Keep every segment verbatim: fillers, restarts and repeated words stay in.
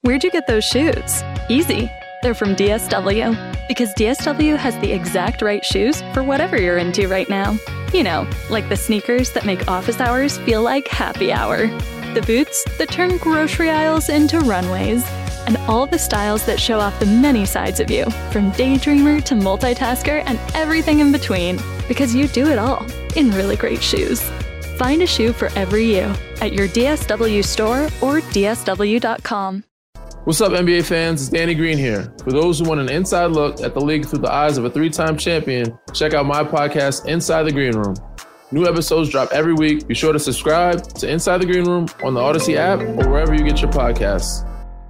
Where'd you get those shoes? Easy. They're from D S W. Because D S W has the exact right shoes for whatever you're into right now. You know, like the sneakers that make office hours feel like happy hour. The boots that turn grocery aisles into runways. And all the styles that show off the many sides of you, from daydreamer to multitasker and everything in between. Because you do it all in really great shoes. Find a shoe for every you at your D S W store or D S W dot com. What's up, N B A fans? It's Danny Green here. For those who want an inside look at the league through the eyes of a three-time champion, check out my podcast, Inside the Green Room. New episodes drop every week. Be sure to subscribe to Inside the Green Room on the Odyssey app or wherever you get your podcasts.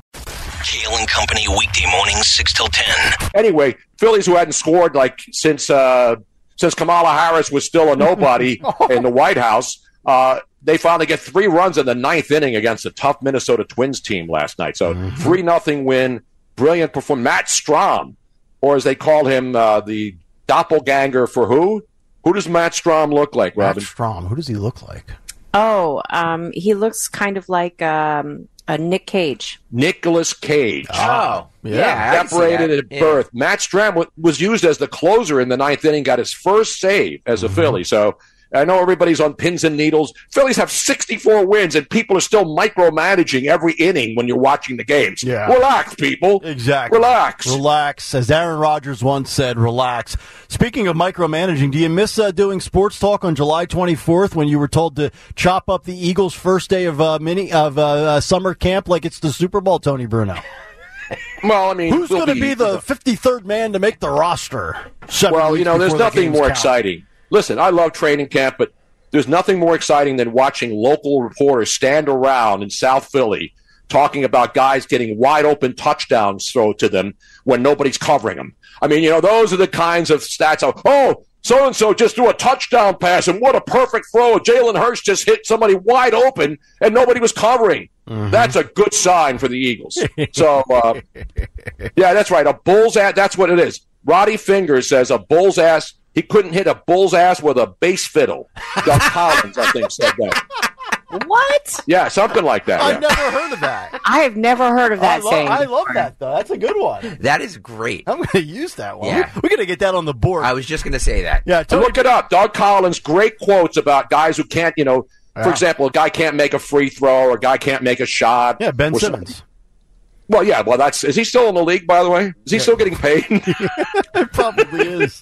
Kale and Company, weekday mornings, six till ten. Anyway, Phillies, who hadn't scored like since uh, since Kamala Harris was still a nobody in the White House, uh, they finally get three runs in the ninth inning against a tough Minnesota Twins team last night. So mm-hmm. three nothing win, brilliant performance. Matt Strahm, or as they call him, uh, the doppelganger for who? Who does Matt Strahm look like, Robin? Matt Strahm, who does he look like? Oh, um, he looks kind of like um, a Nick Cage. Nicolas Cage. Oh, yeah. yeah separated at yeah. birth. Matt Strahm w- was used as the closer in the ninth inning, got his first save as a mm-hmm. Philly. So I know everybody's on pins and needles. Phillies have sixty-four wins, and people are still micromanaging every inning when you're watching the games. Yeah. Relax, people. Exactly. Relax. Relax. As Aaron Rodgers once said, relax. Speaking of micromanaging, do you miss uh, doing sports talk on July twenty-fourth when you were told to chop up the Eagles' first day of uh, mini of uh, uh, summer camp like it's the Super Bowl, Tony Bruno? Well, I mean, who's going to be the fifty-third man to make the roster? Well, you know, there's nothing the more count. exciting. Listen, I love training camp, but there's nothing more exciting than watching local reporters stand around in South Philly talking about guys getting wide open touchdowns thrown to them when nobody's covering them. I mean, you know, those are the kinds of stats of, oh, so-and-so just threw a touchdown pass, and what a perfect throw. Jalen Hurts just hit somebody wide open, and nobody was covering. Mm-hmm. That's a good sign for the Eagles. So, uh, yeah, that's right. A bull's ass, that's what it is. Roddy Fingers says a bull's ass. He couldn't hit a bull's ass with a bass fiddle. Doug Collins, I think, said that. What? Yeah, something like that. I've yeah. never heard of that. I have never heard of that I lo- saying. I love that, though. That's a good one. That is great. I'm going to use that one. Yeah. We're going to get that on the board. I was just going to say that. Yeah, Tony, look it up. Doug Collins, great quotes about guys who can't, you know, yeah. for example, a guy can't make a free throw or a guy can't make a shot. Yeah, Ben Simmons. Something. Well, yeah, well, that's – is he still in the league, by the way? Is he yeah. still getting paid? It probably is.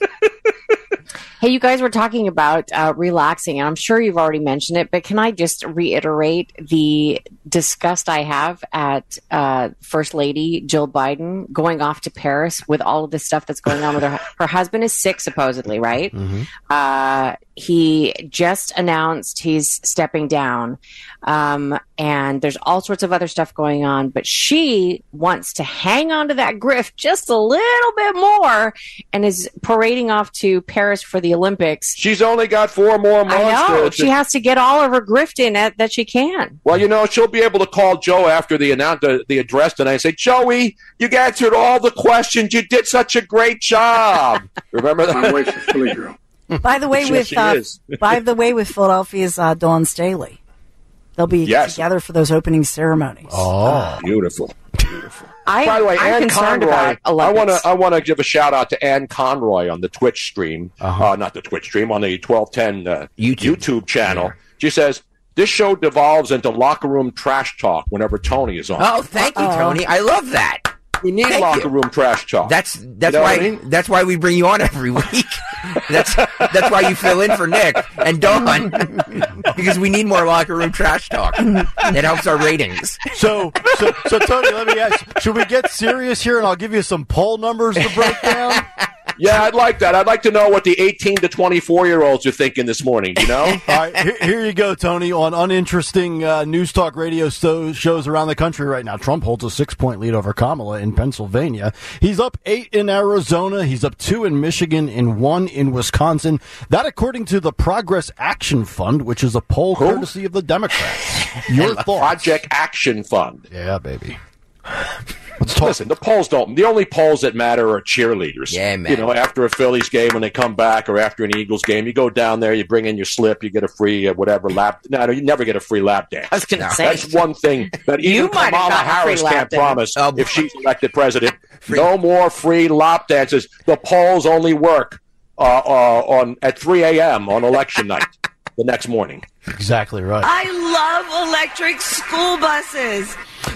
Hey, you guys were talking about uh, relaxing, and I'm sure you've already mentioned it, but can I just reiterate the disgust I have at uh, First Lady Jill Biden going off to Paris with all of this stuff that's going on with her? Her husband is sick, supposedly, right? Mm-hmm. Uh, he just announced he's stepping down, um, and there's all sorts of other stuff going on, but she wants to hang on to that grift just a little bit more and is parading off to Paris for the Olympics. She's only got four more months. I know. To, she has to get all of her grift in at, that she can. Well, you know, she'll be able to call Joe after the announce the, the address tonight and say, Joey, you answered all the questions. You did such a great job. Remember that? My wife's a Philly girl. By the way, Sure with uh, by the way, with Philadelphia's uh, Dawn Staley, they'll be yes. together for those opening ceremonies. Oh, uh, beautiful, beautiful. I, By the way, I'm Ann Conroy, I want to I want to give a shout out to Ann Conroy on the Twitch stream, uh-huh. uh, not the Twitch stream, on the twelve ten uh, YouTube. YouTube channel. Yeah. She says, this show devolves into locker room trash talk whenever Tony is on. Oh, thank you, Tony. I love that. We need Thank locker you. room trash talk. That's that's you know why I mean? that's why we bring you on every week. that's that's why you fill in for Nick and Dawn because we need more locker room trash talk. It helps our ratings. So, so, so Tony, let me ask: should we get serious here, and I'll give you some poll numbers to break down? Yeah, I'd like that. I'd like to know what the eighteen to twenty-four year olds are thinking this morning, you know? All right, here, here you go, Tony, on uninteresting uh, news talk radio so- shows around the country right now. Trump holds a six-point lead over Kamala in Pennsylvania. He's up eight in Arizona. He's up two in Michigan and one in Wisconsin. That according to the Progress Action Fund, which is a poll Who? courtesy of the Democrats. Your thoughts? Project Action Fund. Yeah, baby. Listen, the polls don't. The only polls that matter are cheerleaders. Yeah, man. You know, after a Phillies game when they come back, or after an Eagles game, you go down there, you bring in your slip, you get a free uh, whatever lap. No, no, you never get a free lap dance. I was going to no. say That's one thing that even Kamala Harris can't promise oh, if she's elected president. No more free lap dances. The polls only work uh, uh, on at three a.m. on election night the next morning. Exactly right. I love electric school buses.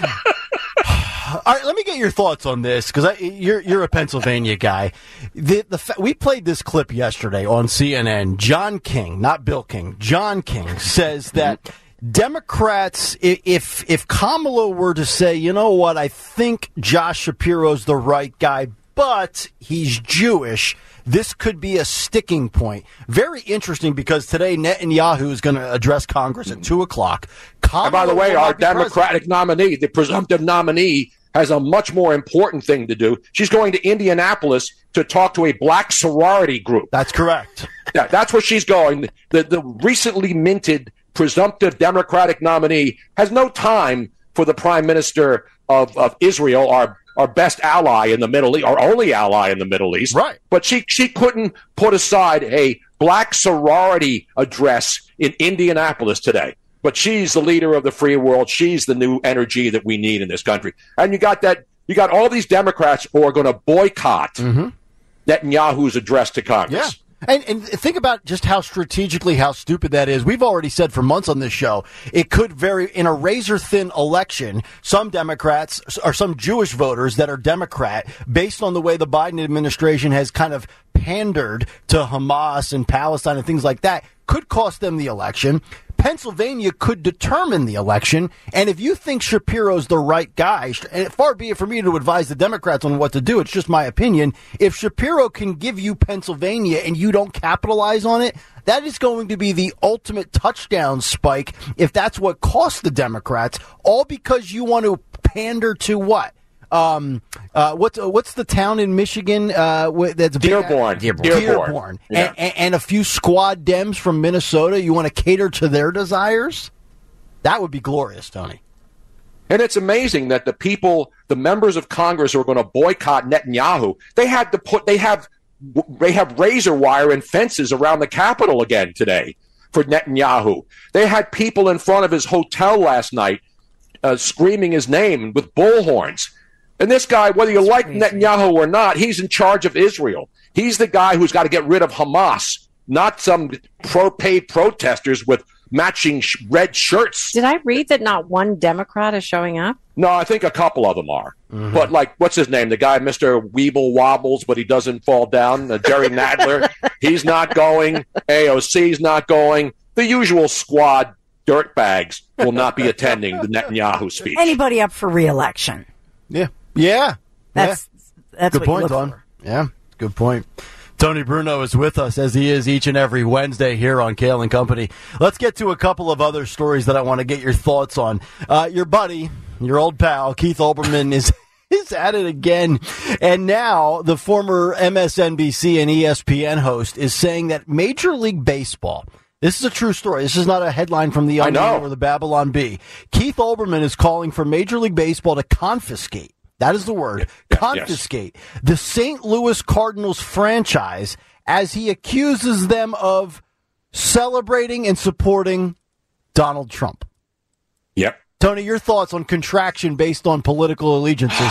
All right, let me get your thoughts on this because you're you're a Pennsylvania guy. The the fa- we played this clip yesterday on C N N. John King, not Bill King. John King says that Democrats, if if Kamala were to say, you know what, I think Josh Shapiro's the right guy, but he's Jewish, this could be a sticking point. Very interesting because today Netanyahu is going to address Congress at two o'clock. And by the way, our Democratic nominee, the presumptive nominee, has a much more important thing to do. She's going to Indianapolis to talk to a black sorority group. That's correct. Yeah, that's where she's going. The, the recently minted presumptive Democratic nominee has no time for the prime minister of, of Israel, our our best ally in the Middle East, our only ally in the Middle East. Right. But she, she couldn't put aside a black sorority address in Indianapolis today. But she's the leader of the free world. She's the new energy that we need in this country. And you got that. You got all these Democrats who are going to boycott mm-hmm. Netanyahu's address to Congress. Yeah. And, and think about just how strategically how stupid that is. We've already said for months on this show, it could vary in a razor-thin election. Some Democrats or some Jewish voters that are Democrat, based on the way the Biden administration has kind of pandered to Hamas and Palestine and things like that, could cost them the election. Pennsylvania could determine the election, and if you think Shapiro's the right guy, and far be it for me to advise the Democrats on what to do, it's just my opinion, if Shapiro can give you Pennsylvania and you don't capitalize on it, that is going to be the ultimate touchdown spike if that's what costs the Democrats, all because you want to pander to what? Um, uh, what's uh, what's the town in Michigan? Uh, that's Dearborn. Dearborn. Dearborn. Dearborn. Yeah. And, and a few squad Dems from Minnesota. You want to cater to their desires? That would be glorious, Tony. And it's amazing that the people, the members of Congress who are going to boycott Netanyahu, they had to put, they have, they have razor wire and fences around the Capitol again today for Netanyahu. They had people in front of his hotel last night uh, screaming his name with bullhorns. And this guy, whether you like Netanyahu or not, he's in charge of Israel. He's the guy who's got to get rid of Hamas, not some pro-paid protesters with matching sh- red shirts. Did I read that not one Democrat is showing up? No, I think a couple of them are. Mm-hmm. But, like, what's his name? The guy, Mister Weeble Wobbles, but he doesn't fall down. Uh, Jerry Nadler, he's not going. A O C's not going. The usual squad dirtbags will not be attending the Netanyahu speech. Anybody up for re-election? Yeah. Yeah. That's yeah. that's good what point, you look Don. for. Yeah, good point. Tony Bruno is with us as he is each and every Wednesday here on Kale and Company. Let's get to a couple of other stories that I want to get your thoughts on. Uh, your buddy, your old pal, Keith Olbermann is is at it again. And now the former M S N B C and E S P N host is saying that Major League Baseball, this is a true story. This is not a headline from the Onion or the Babylon Bee. Keith Olbermann is calling for Major League Baseball to confiscate. That is the word. Yeah, confiscate yes. the Saint Louis Cardinals franchise as he accuses them of celebrating and supporting Donald Trump. Yep. Tony, your thoughts on contraction based on political allegiances?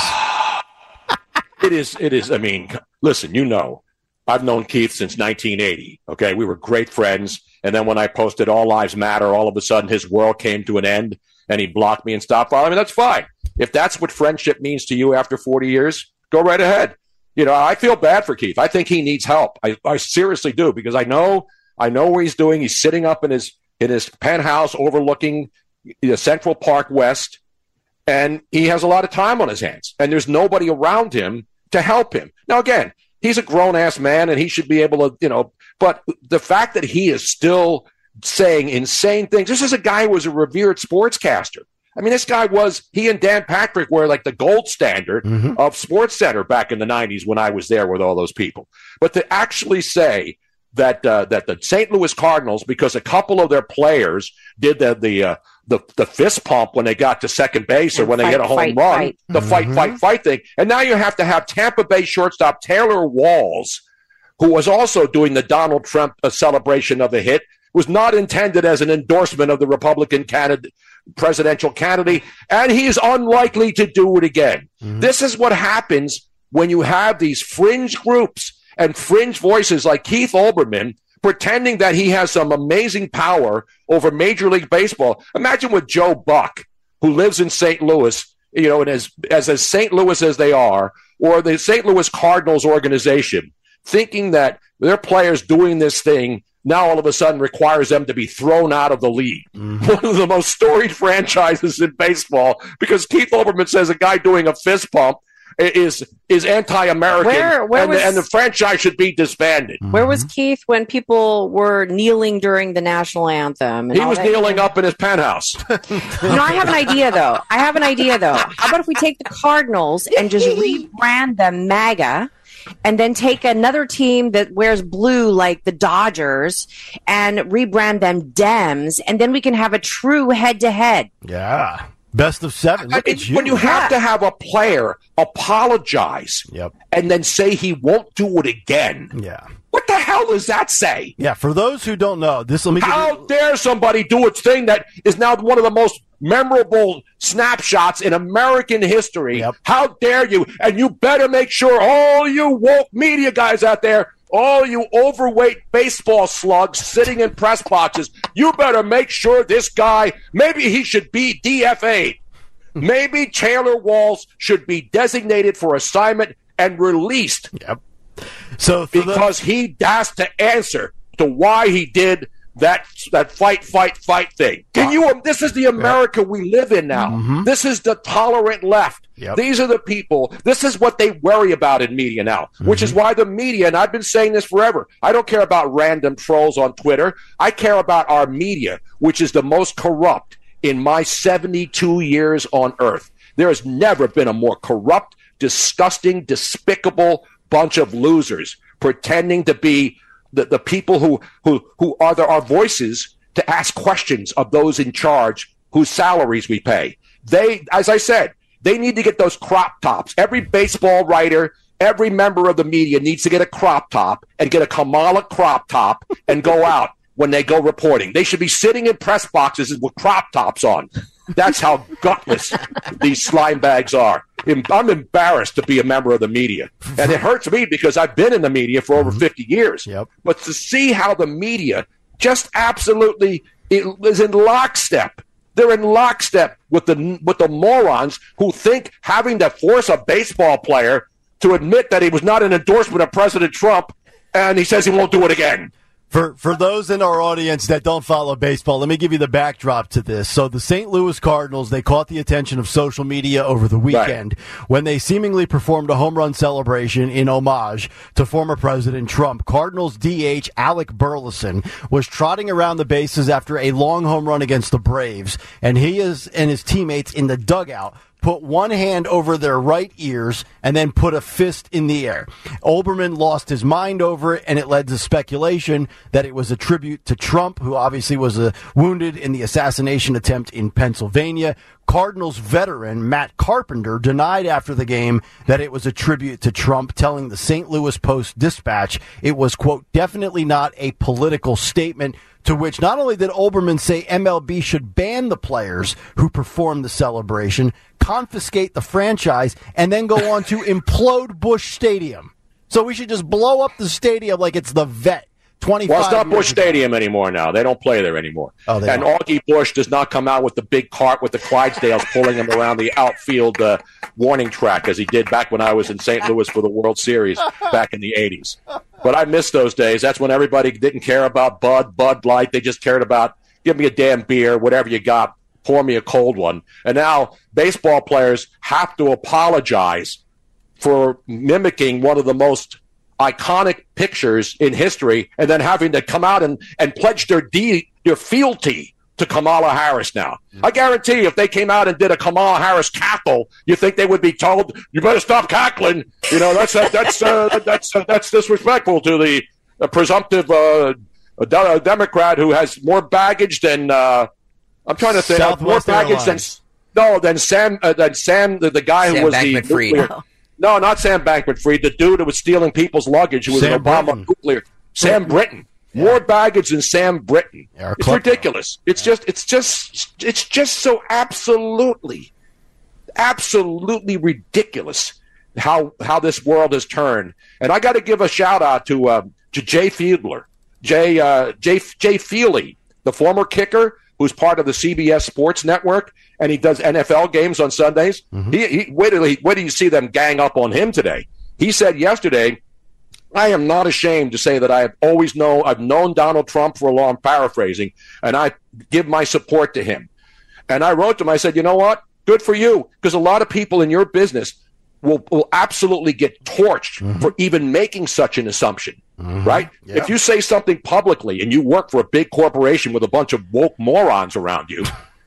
It is, it is, I mean, listen, you know, I've known Keith since nineteen eighty, okay? We were great friends, and then when I posted All Lives Matter, all of a sudden his world came to an end, and he blocked me and stopped following me. That's fine. If that's what friendship means to you after forty years, go right ahead. You know, I feel bad for Keith. I think he needs help. I, I seriously do, because I know I know what he's doing. He's sitting up in his in his penthouse overlooking you know, Central Park West, and he has a lot of time on his hands, and there's nobody around him to help him. Now, again, he's a grown-ass man, and he should be able to, you know, but the fact that he is still saying insane things, this is a guy who was a revered sportscaster. I mean, this guy was, he and Dan Patrick were like the gold standard mm-hmm. of SportsCenter back in the nineties when I was there with all those people. But to actually say that uh, that the Saint Louis Cardinals, because a couple of their players did the the uh, the, the fist pump when they got to second base or when fight, they hit a home fight, run, fight. the Mm-hmm. fight, fight, fight thing. And now you have to have Tampa Bay shortstop Taylor Walls, who was also doing the Donald Trump uh, celebration of the hit, was not intended as an endorsement of the Republican candidate, presidential candidate, and he's unlikely to do it again. Mm-hmm. This is what happens when you have these fringe groups and fringe voices like Keith Olbermann pretending that he has some amazing power over Major League Baseball. Imagine with Joe Buck, who lives in Saint Louis, you know, and as, as, as Saint Louis as they are, or the Saint Louis Cardinals organization, thinking that their players doing this thing now all of a sudden requires them to be thrown out of the league. Mm-hmm. One of the most storied franchises in baseball, because Keith Olbermann says a guy doing a fist pump is is anti-American, where, where and, was, the, and the franchise should be disbanded. Where was Keith when people were kneeling during the national anthem? And he all was that? kneeling up in his penthouse. You know, I have an idea, though. I have an idea, though. How about if we take the Cardinals and just rebrand them MAGA, and then take another team that wears blue like the Dodgers and rebrand them Dems, and then we can have a true head-to-head. Yeah. Best of seven. Look I mean, at you. when you have Yeah. to have a player apologize Yep. and then say he won't do it again, Yeah. what the hell does that say? Yeah, for those who don't know, this let me give How you, dare somebody do its thing that is now one of the most memorable snapshots in American history? Yep. How dare you? And you better make sure all you woke media guys out there, all you overweight baseball slugs sitting in press boxes, you better make sure this guy, maybe he should be D F A'd. Maybe Taylor Walls should be designated for assignment and released. Yep. So for because the, he has to answer to why he did that that fight, fight, fight thing. Can you? This is the America yep. we live in now. Mm-hmm. This is the tolerant left. Yep. These are the people. This is what they worry about in media now, mm-hmm. which is why the media, and I've been saying this forever, I don't care about random trolls on Twitter. I care about our media, which is the most corrupt in my seventy-two years on earth. There has never been a more corrupt, disgusting, despicable bunch of losers pretending to be the, the people who, who, who are the, our voices to ask questions of those in charge whose salaries we pay. They, as I said, they need to get those crop tops. Every baseball writer, every member of the media needs to get a crop top and get a Kamala crop top and go out when they go reporting. They should be sitting in press boxes with crop tops on. That's how gutless these slime bags are. I'm embarrassed to be a member of the media. And it hurts me because I've been in the media for over fifty years. Yep. But to see how the media just absolutely is in lockstep. They're in lockstep with the with the morons who think having to force a baseball player to admit that he was not an endorsement of President Trump, and he says he won't do it again. For for those in our audience that don't follow baseball, let me give you the backdrop to this. So the Saint Louis Cardinals, they caught the attention of social media over the weekend right. when they seemingly performed a home run celebration in homage to former President Trump. Cardinals D H Alec Burleson was trotting around the bases after a long home run against the Braves, and he is and his teammates in the dugout put one hand over their right ears and then put a fist in the air. Olbermann lost his mind over it, and it led to speculation that it was a tribute to Trump, who obviously was uh, wounded in the assassination attempt in Pennsylvania. Cardinals veteran Matt Carpenter denied after the game that it was a tribute to Trump, telling the Saint Louis Post-Dispatch it was, quote, definitely not a political statement, to which not only did Olbermann say M L B should ban the players who performed the celebration, confiscate the franchise, and then go on to implode Busch Stadium. So we should just blow up the stadium like it's the Vet. twenty-five Well, it's not Busch ago. Stadium anymore now. They don't play there anymore. Oh, they and don't. Augie Busch does not come out with the big cart with the Clydesdales pulling him around the outfield uh, warning track as he did back when I was in Saint Louis for the World Series back in the eighties. But I miss those days. That's when everybody didn't care about Bud, Bud Light. They just cared about, give me a damn beer, whatever you got, pour me a cold one. And now baseball players have to apologize for mimicking one of the most iconic pictures in history and then having to come out and, and pledge their de- their fealty to Kamala Harris now. I guarantee you, if they came out and did a Kamala Harris cackle, you think they would be told, you better stop cackling. You know, that's uh, that's uh, that's uh, that's disrespectful to the a presumptive uh, a, de- a Democrat who has more baggage than uh, I'm trying to think uh, more baggage Airlines. than no than Sam uh, than Sam the, the guy Sam who was Bankman-Fried. the nuclear, no not Sam Bankman-Fried, the dude who was stealing people's luggage who was Sam an Obama Brinton. nuclear Sam Brinton. Yeah. More baggage than Sam Brinton. Yeah, it's ridiculous. It's just it's just it's just so absolutely absolutely ridiculous how how this world has turned. And I got to give a shout out to uh, to Jay Fiedler, Jay uh, Jay Jay Feely, the former kicker who's part of the C B S Sports Network, and he does N F L games on Sundays. Mm-hmm. He, he wait till he, wait till you see them gang up on him today. He said yesterday, I am not ashamed to say that I have always known I've known Donald Trump for a long, paraphrasing, and I give my support to him. And I wrote to him, I said, you know what? Good for you, because a lot of people in your business will, will absolutely get torched mm-hmm. for even making such an assumption, mm-hmm. right? Yeah. If you say something publicly and you work for a big corporation with a bunch of woke morons around you,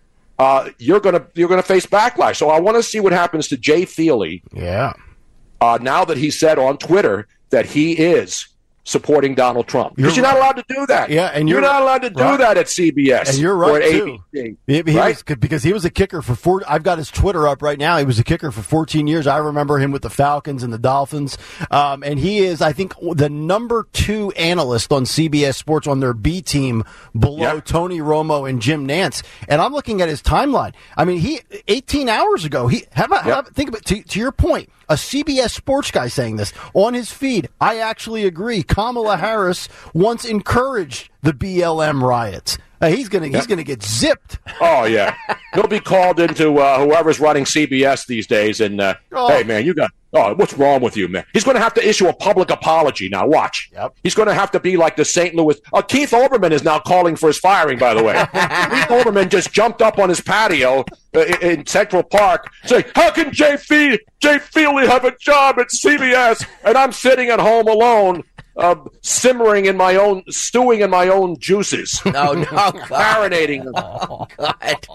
uh, you're gonna you're gonna face backlash. So I want to see what happens to Jay Feely. Yeah. Uh, now that he said on Twitter that he is supporting Donald Trump. Because you're, you're not allowed to do that. Yeah, and you're, you're not allowed to do right. that at C B S. And you're right, or at too. A B C. He, he right? was, because he was a kicker for four. I've got his Twitter up right now. He was a kicker for fourteen years. I remember him with the Falcons and the Dolphins. Um, and he is, I think, the number two analyst on C B S Sports on their B team below yep. Tony Romo and Jim Nantz. And I'm looking at his timeline. I mean, he eighteen hours ago, he have, yep. have, think about to, to your point, a C B S Sports guy saying this on his feed. I actually agree. Kamala Harris once encouraged the B L M riots. Uh, he's gonna yep. he's gonna get zipped. Oh yeah, he'll be called into uh, whoever's running C B S these days. And uh, oh. hey man, you got oh what's wrong with you, man? He's going to have to issue a public apology now. Watch. Yep. He's going to have to be like the Saint Louis. Uh, Keith Olbermann is now calling for his firing. By the way, Keith Olbermann just jumped up on his patio uh, in, in Central Park, saying, "How can Jay Fe- Jay Feely have a job at C B S and I'm sitting at home alone?" Uh, simmering in my own, stewing in my own juices. No, no, God. Marinating them. Oh, God.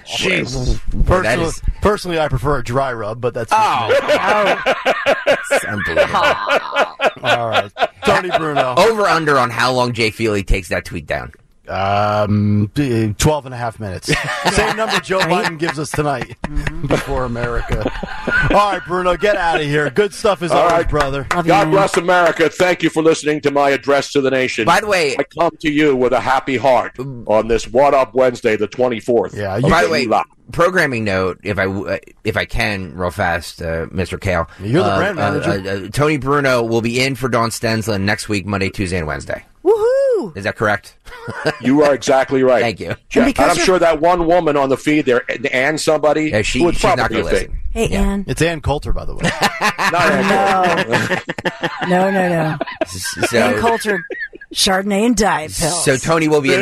Jeez. Personally, is... personally, I prefer a dry rub, but that's... Oh. It's unbelievable. All right. Tony Bruno. Over under on how long Jay Feely takes that tweet down. Um, twelve and a half minutes. Same number Joe Biden gives us tonight mm-hmm. before America. All right, Bruno, get out of here. Good stuff as All always, right. brother. Love God you, bless America. Thank you for listening to my address to the nation. By the way, I come to you with a happy heart on this What Up Wednesday, the twenty-fourth. Yeah. You, by the way, programming note, if I if I can, real fast, uh, Mister Kale. You're the uh, brand manager. Uh, uh, Tony Bruno will be in for Dawn Stensland next week, Monday, Tuesday, and Wednesday. Woohoo! Is that correct? You are exactly right. Thank you. And, and I'm sure that one woman on the feed there, Ann somebody, yeah, she, would she's not probably going to listen. Hey, yeah. Ann. It's Ann Coulter, by the way. Not Ann no. no, no, no. So, Ann Coulter, Chardonnay and diet pills. So Tony will be in the...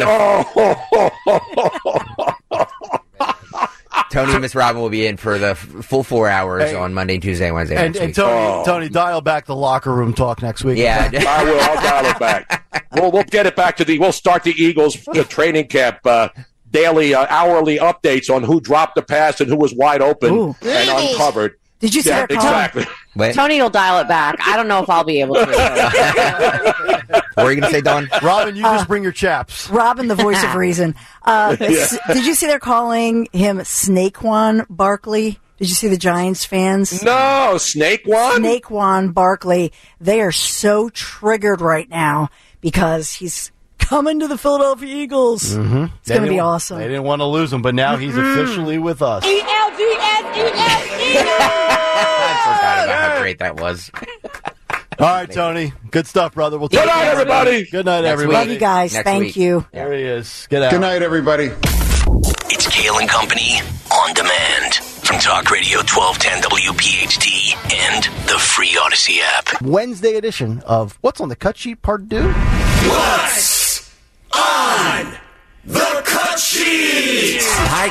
Tony and Miss Robin will be in for the f- full four hours hey, on Monday, Tuesday, and Wednesday. And, next and week. Tony, oh. Tony, dial back the locker room talk next week. Yeah, I will. I'll dial it back. We'll we'll get it back to the. We'll start the Eagles the training camp uh, daily, uh, hourly updates on who dropped the pass and who was wide open Ooh. and uncovered. Did you see yeah, that call? exactly. Wait. Tony will dial it back. I don't know if I'll be able to. What are you going to say, Dawn? Robin, you uh, just bring your chaps. Robin, the voice of reason. Uh, yeah. s- did you see they're calling him Snakejuan Barkley? Did you see the Giants fans? No, Snake one? Snakejuan Barkley. They are so triggered right now because he's coming to the Philadelphia Eagles. Mm-hmm. It's going to be awesome. They didn't want to lose him, but now he's mm-hmm. officially with us. E L G S E L E I forgot about how great that was. All right, Tony. Good stuff, brother. We'll Good night, everybody. Good night, Next everybody. Love you guys. Next Thank week. you. There he is. Get out. Good night, everybody. It's Kale and Company on demand from Talk Radio twelve ten W P H T and the free Odyssey app. Wednesday edition of What's on the Cut Sheet Part two. What's on the cut sheet? I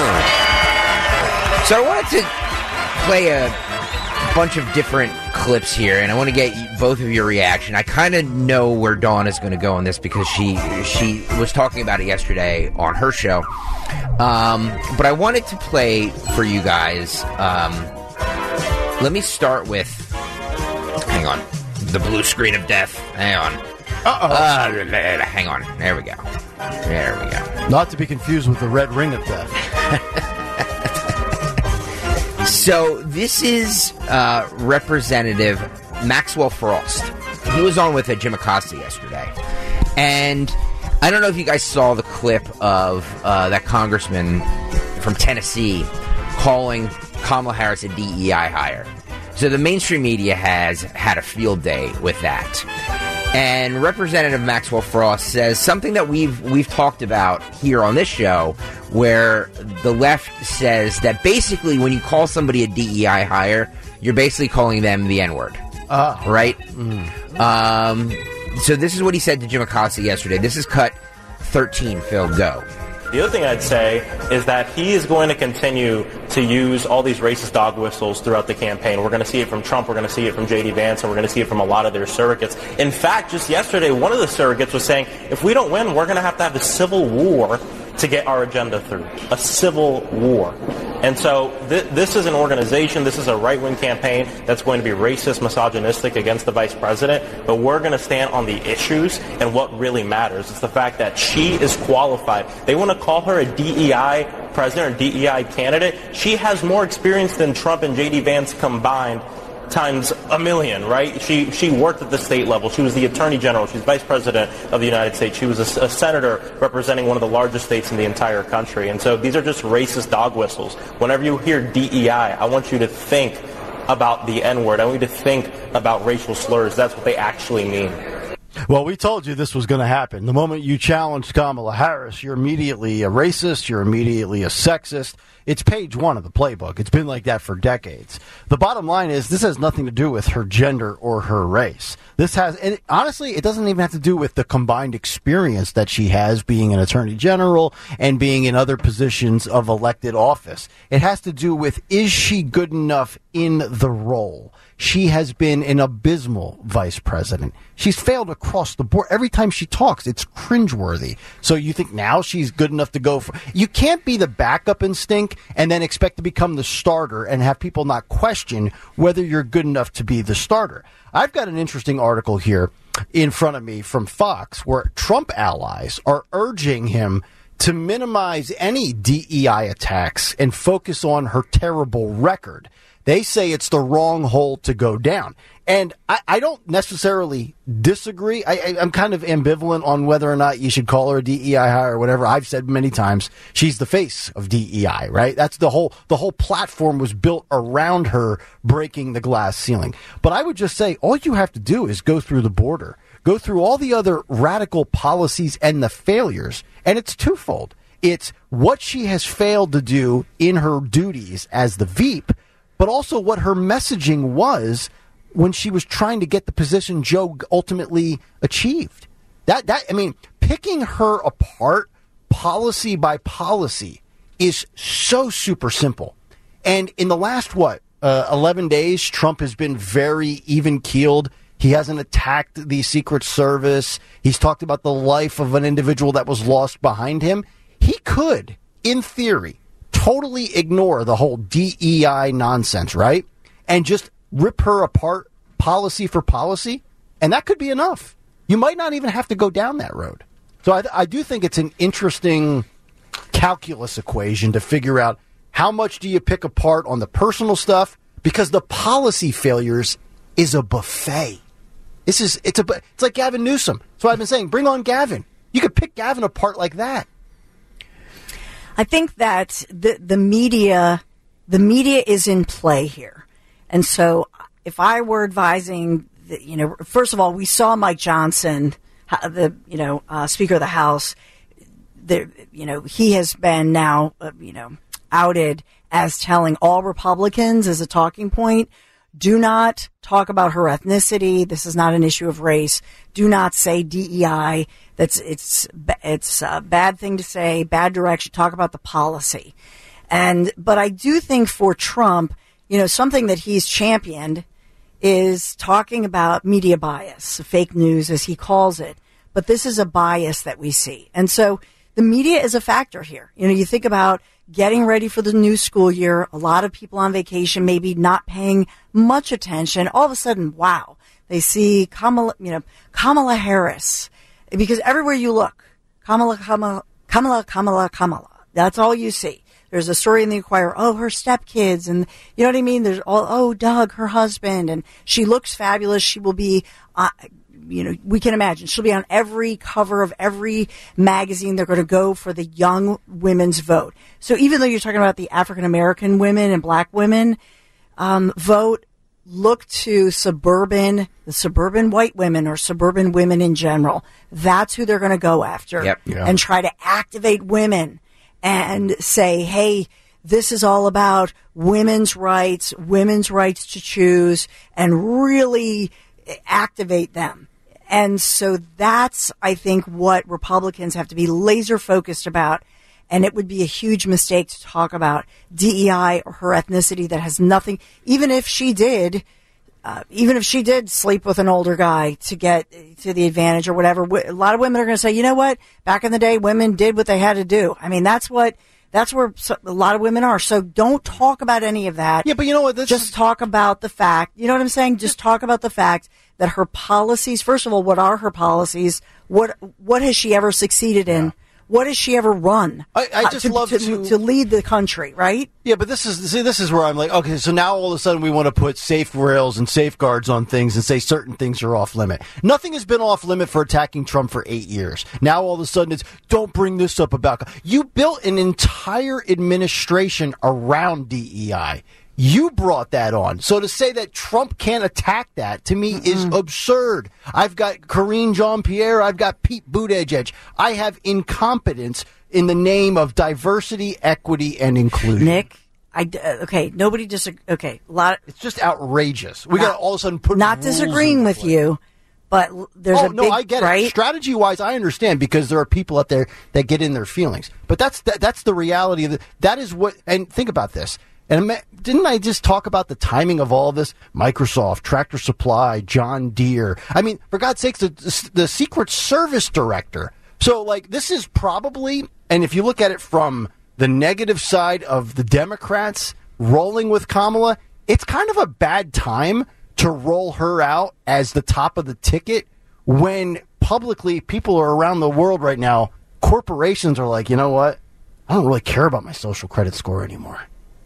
do. So I wanted to play a bunch of different clips here, and I want to get both of your reaction. I kind of know where Dawn is going to go on this because she she was talking about it yesterday on her show. Um, but I wanted to play for you guys. Um, let me start with, hang on, the blue screen of death. Hang on. Uh-oh. Uh, hang on. There we go. There we go. Not to be confused with the red ring of death. So this is uh, Representative Maxwell Frost. He was on with uh, Jim Acosta yesterday. And I don't know if you guys saw the clip of uh, that congressman from Tennessee calling Kamala Harris a D E I hire. So the mainstream media has had a field day with that. And Representative Maxwell Frost says something that we've we've talked about here on this show, where the left says that basically when you call somebody a D E I hire, you're basically calling them the N-word. Oh. Right? Mm. Um, so this is what he said to Jim Acosta yesterday. This is cut thirteen, Phil, go. The other thing I'd say is that he is going to continue to use all these racist dog whistles throughout the campaign. We're going to see it from Trump. We're going to see it from J D Vance, and we're going to see it from a lot of their surrogates. In fact, just yesterday, one of the surrogates was saying, if we don't win, we're going to have to have a civil war to get our agenda through. A civil war. And so th- this is an organization, this is a right-wing campaign that's going to be racist, misogynistic against the vice president, but we're going to stand on the issues and what really matters. It's the fact that she is qualified. They want to call her a D E I president or D E I candidate. She has more experience than Trump and J D Vance combined times a million, right? She she worked at the state level. She was the attorney general. She's vice president of the United States. She was a, a senator representing one of the largest states in the entire country. And so these are just racist dog whistles. Whenever you hear D E I, I want you to think about the N-word. I want you to think about racial slurs. That's what they actually mean. Well, we told you this was going to happen. The moment you challenged Kamala Harris, you're immediately a racist, you're immediately a sexist. It's page one of the playbook. It's been like that for decades. The bottom line is this has nothing to do with her gender or her race. This has, and honestly, it doesn't even have to do with the combined experience that she has being an attorney general and being in other positions of elected office. It has to do with, is she good enough in the role? She has been an abysmal vice president. She's failed across the board. Every time she talks, it's cringeworthy. So you think now she's good enough to go for... You can't be the backup and stink and then expect to become the starter and have people not question whether you're good enough to be the starter. I've got an interesting article here in front of me from Fox where Trump allies are urging him to minimize any D E I attacks and focus on her terrible record. They say it's the wrong hole to go down. And I, I don't necessarily disagree. I, I, I'm kind of ambivalent on whether or not you should call her a D E I hire or whatever. I've said many times she's the face of D E I, right? That's the whole, the whole platform was built around her breaking the glass ceiling. But I would just say all you have to do is go through the border, go through all the other radical policies and the failures. And it's twofold. It's what she has failed to do in her duties as the Veep, but also what her messaging was when she was trying to get the position Joe ultimately achieved. That, that, I mean, picking her apart policy by policy is so super simple. And in the last, what, uh, eleven days, Trump has been very even-keeled. He hasn't attacked the Secret Service. He's talked about the life of an individual that was lost behind him. He could, in theory, totally ignore the whole D E I nonsense, right? And just rip her apart policy for policy. And that could be enough. You might not even have to go down that road. So I, I do think it's an interesting calculus equation to figure out how much do you pick apart on the personal stuff, because the policy failures is a buffet. This is, it's a, it's like Gavin Newsom. So I've been saying, bring on Gavin. You could pick Gavin apart like that. I think that the the media, the media is in play here. And so if I were advising, the, you know, first of all, we saw Mike Johnson, the, you know, uh, Speaker of the House, the, you know, he has been now, uh, you know, outed as telling all Republicans as a talking point, do not talk about her ethnicity. This is not an issue of race. Do not say D E I. That's it's it's a bad thing to say. Bad direction. Talk about the policy. And but I do think for Trump, you know, something that he's championed is talking about media bias, fake news as he calls it. But this is a bias that we see, and so the media is a factor here. You know, you think about getting ready for the new school year, a lot of people on vacation, maybe not paying much attention. All of a sudden, wow, They see Kamala, you know, Kamala Harris, because everywhere you look, Kamala, Kamala, Kamala, Kamala, Kamala. That's all you see. There's a story in the Inquirer, oh, her stepkids, and you know what I mean? There's all, oh, Doug, her husband, and she looks fabulous. She will be, uh, you know, we can imagine. She'll be on every cover of every magazine. They're going to go for the young women's vote. So even though you're talking about the African-American women and black women um, vote, look to suburban, the suburban white women or suburban women in general. That's who they're going to go after. Yep. Yeah. And try to activate women and say, hey, this is all about women's rights, women's rights to choose, and really activate them. And so that's, I think, what Republicans have to be laser focused about. And it would be a huge mistake to talk about D E I or her ethnicity that has nothing, even if she did, uh, even if she did sleep with an older guy to get to the advantage or whatever. A lot of women are going to say, you know what? Back in the day, women did what they had to do. I mean, that's what, that's where a lot of women are. So don't talk about any of that. Yeah, but you know what? This Just is- talk about the fact, you know what I'm saying? Just talk about the fact that her policies, first of all, what are her policies? What, what has she ever succeeded in? Yeah. What has she ever run? I, I just uh, to, love to, to, to lead the country, right? Yeah, but this is see, this is where I'm like, okay, so now all of a sudden we want to put safe rails and safeguards on things and say certain things are off limit. Nothing has been off limit for attacking Trump for eight years. Now all of a sudden it's don't bring this up about. You built an entire administration around D E I. You brought that on. So to say that Trump can't attack that, to me, mm-mm. is absurd. I've got Karine Jean-Pierre. I've got Pete Buttigieg. I have incompetence in the name of diversity, equity, and inclusion. Nick, I, uh, okay, nobody disagrees. Okay, a lot. Of, it's just outrageous. We got to all of a sudden put Not rules disagreeing with play. you, but there's oh, a no, big, I get right? it. Strategy-wise, I understand because there are people out there that get in their feelings. But that's that, that's the reality of it. That is what, and think about this. And didn't I just talk about the timing of all of this? Microsoft, Tractor Supply, John Deere. I mean, for God's sakes, the, the Secret Service director. So, like, this is probably, and if you look at it from the negative side of the Democrats rolling with Kamala, it's kind of a bad time to roll her out as the top of the ticket when publicly people are around the world right now, corporations are like, you know what? I don't really care about my social credit score anymore.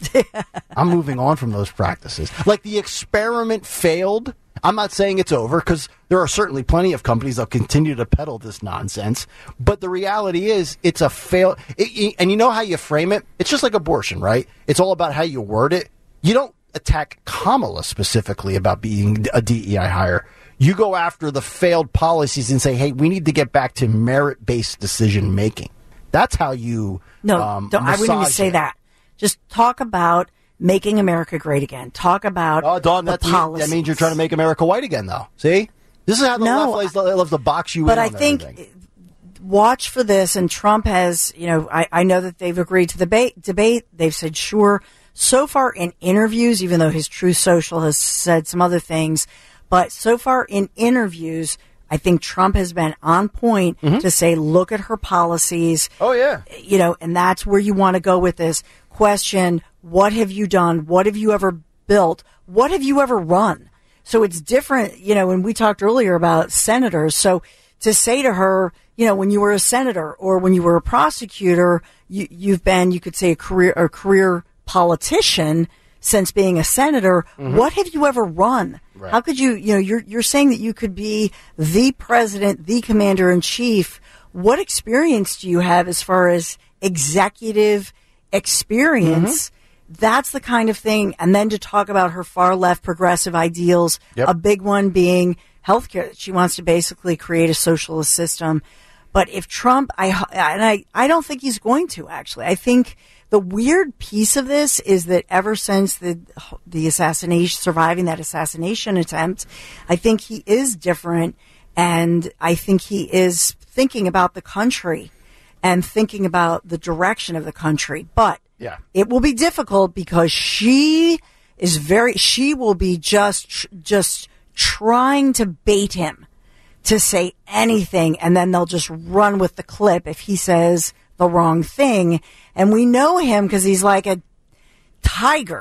I'm moving on from those practices. Like the experiment failed. I'm not saying it's over because there are certainly plenty of companies that continue to peddle this nonsense. But the reality is it's a fail. It, it, and you know how you frame it? It's just like abortion, right? It's all about how you word it. You don't attack Kamala specifically about being a D E I hire. You go after the failed policies and say, hey, we need to get back to merit-based decision making. That's how you No, um, don't, I wouldn't even say it. that. Just talk about making America great again. Talk about oh, Dawn, the that, policies. that means you're trying to make America white again, though. See? This is how the No, left loves, loves to box you but in I on think everything. watch for this, and Trump has, you know, I, I know that they've agreed to the debate. Debate. They've said sure. So far in interviews, even though his Truth Social has said some other things, but so far in interviews, I think Trump has been on point mm-hmm. to say, look at her policies. Oh, yeah. You know, and that's where you want to go with this question. What have you done? What have you ever built? What have you ever run? So it's different, you know, when we talked earlier about senators. So to say to her, you know, when you were a senator or when you were a prosecutor, you, you've been, you could say a career, a career politician since being a senator. Mm-hmm. What have you ever run? Right. How could you, you know, you're, you're saying that you could be the president, the commander in chief. What experience do you have as far as executive experience? Mm-hmm. That's the kind of thing. And then to talk about her far left progressive ideals, yep. a big one being healthcare. She wants to basically create a socialist system. But if Trump, I, and I, I don't think he's going to actually. I think the weird piece of this is that ever since the, the assassination, surviving that assassination attempt, I think he is different. And I think he is thinking about the country and thinking about the direction of the country. But yeah. it will be difficult because she is very, she will be just, just trying to bait him to say anything. And then they'll just run with the clip if he says the wrong thing. And we know him because he's like a tiger.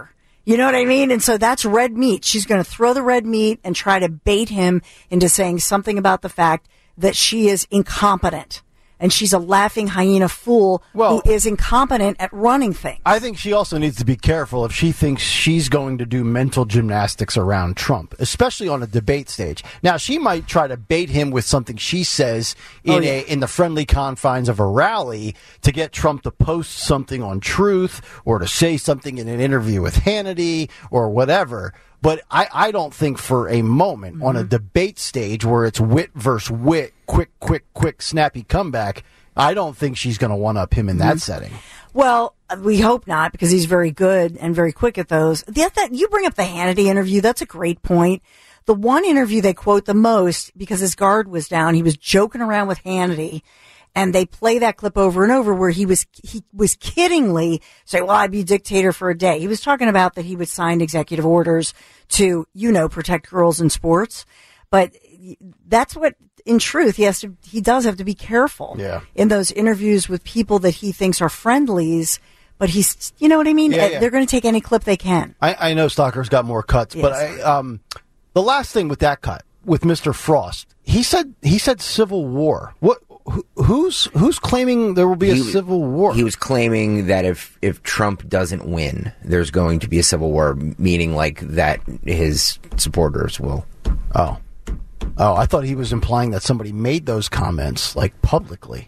You know what I mean? And so that's red meat. She's going to throw the red meat and try to bait him into saying something about the fact that she is incompetent. And she's a laughing hyena fool well, who is incompetent at running things. I think she also needs to be careful if she thinks she's going to do mental gymnastics around Trump, especially on a debate stage. Now, she might try to bait him with something she says in oh, yeah. a in the friendly confines of a rally to get Trump to post something on Truth or to say something in an interview with Hannity or whatever. But I, I don't think for a moment mm-hmm. on a debate stage where it's wit versus wit, quick, quick, quick, snappy comeback, I don't think she's going to one-up him in that mm-hmm. setting. Well, we hope not, because he's very good and very quick at those. The, that, you bring up the Hannity interview. That's a great point. The one interview they quote the most, because his guard was down, he was joking around with Hannity. And they play that clip over and over where he was he was kiddingly saying, well, I'd be a dictator for a day. He was talking about that he would sign executive orders to, you know, protect girls in sports. But that's what, in truth, he has to, he does have to be careful yeah. in those interviews with people that he thinks are friendlies. But he's, you know what I mean? Yeah, yeah. They're going to take any clip they can. I, I know Stalker's got more cuts, yes. but I, um, the last thing with that cut, with Mister Frost, he said he said civil war. What? Who's who's claiming there will be a he, civil war? He was claiming that if, if Trump doesn't win, there's going to be a civil war, meaning like that his supporters will. Oh. Oh, I thought he was implying that somebody made those comments, like, publicly.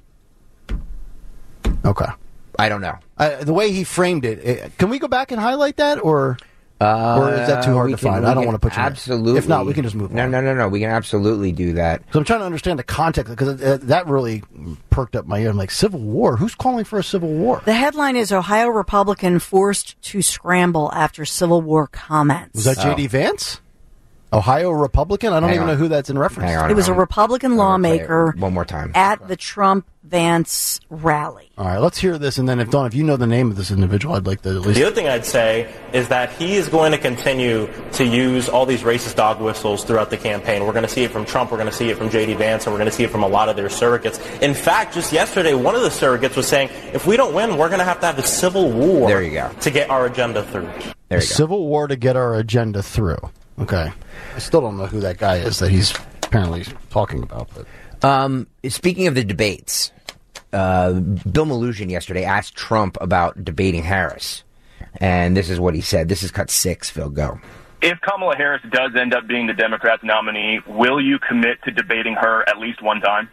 Okay. I don't know. Uh, the way he framed it, it, can we go back and highlight that, or... Uh, or is that too hard to can, find? I don't can want to put you absolutely. in. If not, we can just move no, on. No, no, no, no. We can absolutely do that. So I'm trying to understand the context, because uh, that really perked up my ear. I'm like, civil war? Who's calling for a civil war? The headline is Ohio Republican forced to scramble after Civil War comments. Was that J D. Oh. Vance? Ohio Republican? I don't Hang even on. know who that's in reference Hang on, to. It was a Republican lawmaker one more time at the Trump-Vance rally. All right, let's hear this, and then if Don, if you know the name of this individual, I'd like to at least... The other thing I'd say is that he is going to continue to use all these racist dog whistles throughout the campaign. We're going to see it from Trump, we're going to see it from J D. Vance, and we're going to see it from a lot of their surrogates. In fact, just yesterday, one of the surrogates was saying, if we don't win, we're going to have to have a civil war there you go. to get our agenda through. There you go. Civil war to get our agenda through. Okay. I still don't know who that guy is that he's apparently talking about. But um, speaking of the debates, uh, Bill Melugin yesterday asked Trump about debating Harris. And this is what he said. This is cut six. Phil, go. If Kamala Harris does end up being the Democrats' nominee, will you commit to debating her at least one time?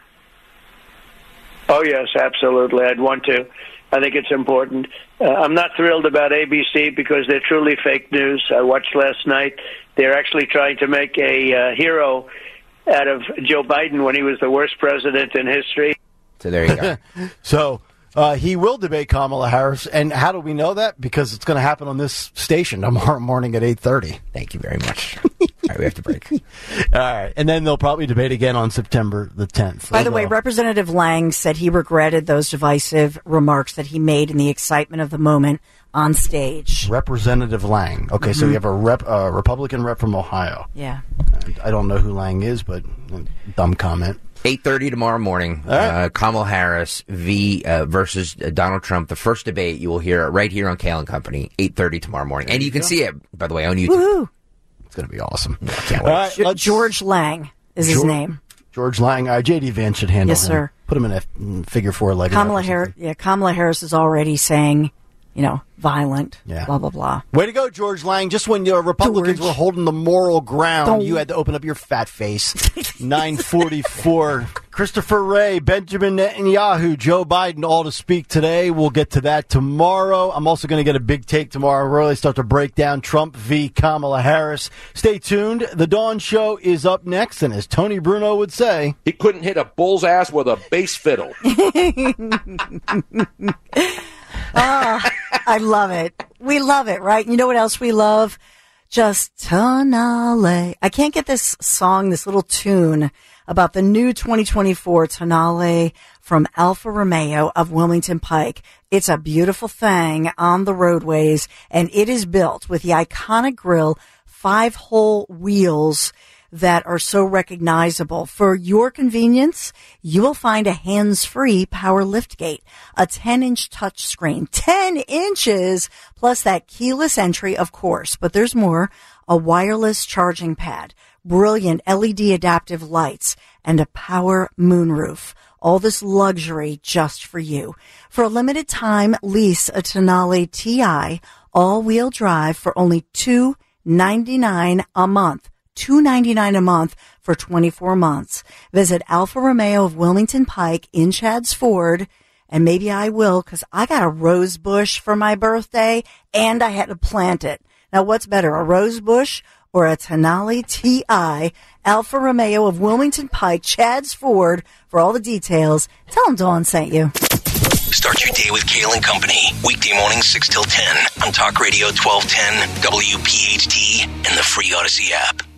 Oh, yes, absolutely. I'd want to. I think it's important. Uh, I'm not thrilled about A B C because they're truly fake news. I watched last night. They're actually trying to make a uh, hero out of Joe Biden when he was the worst president in history. So there you go. so uh, he will debate Kamala Harris. And how do we know that? Because it's going to happen on this station tomorrow morning at eight thirty. Thank you very much. All right, we have to break. All right. And then they'll probably debate again on September the tenth. By the way, Representative Lang said he regretted those divisive remarks that he made in the excitement of the moment on stage. Representative Lang. Okay, mm-hmm. So you have a rep, uh, Republican rep from Ohio. Yeah. And I don't know who Lang is, but uh, dumb comment. eight thirty tomorrow morning, right. uh, Kamala Harris v. Uh, versus uh, Donald Trump. The first debate you will hear right here on Kale and Company, eight thirty tomorrow morning. And you can see it, by the way, on YouTube. Woo-hoo. It's going to be awesome. I can't wait. All right, G- George Lang is George, his name. George Lang. Uh, J D. Vance should handle yes, him. Sir. Put him in a mm, figure four leg. Kamala Harris. Yeah, Kamala Harris is already saying, you know, violent, yeah. blah, blah, blah. Way to go, George Lang. Just when the Republicans George. were holding the moral ground, Don't. you had to open up your fat face. nine forty-four. Christopher Wray, Benjamin Netanyahu, Joe Biden, all to speak today. We'll get to that tomorrow. I'm also going to get a big take tomorrow. We'll really start to break down Trump v. Kamala Harris. Stay tuned. The Dawn Show is up next, and as Tony Bruno would say, he couldn't hit a bull's ass with a bass fiddle. Oh, I love it. We love it, right? You know what else we love? Just Tonale. I can't get this song, this little tune about the new twenty twenty-four Tonale from Alfa Romeo of Wilmington Pike. It's a beautiful thing on the roadways, and it is built with the iconic grille, five-hole wheels that are so recognizable. For your convenience, you will find a hands-free power liftgate, a ten-inch touchscreen, ten inches, plus that keyless entry, of course. But there's more, a wireless charging pad, brilliant L E D adaptive lights, and a power moonroof. All this luxury just for you. For a limited time, lease a Tenali T I all-wheel drive for only two hundred ninety-nine dollars a month. two hundred ninety-nine dollars a month for twenty-four months. Visit Alfa Romeo of Wilmington Pike in Chadds Ford, and maybe I will because I got a rose bush for my birthday and I had to plant it. Now, what's better, a rose bush or a Tenali T I? Alfa Romeo of Wilmington Pike, Chadds Ford. For all the details, tell them Dawn sent you. Start your day with Kale and Company. Weekday mornings six till ten on Talk Radio twelve ten, W P H T, and the free Odyssey app.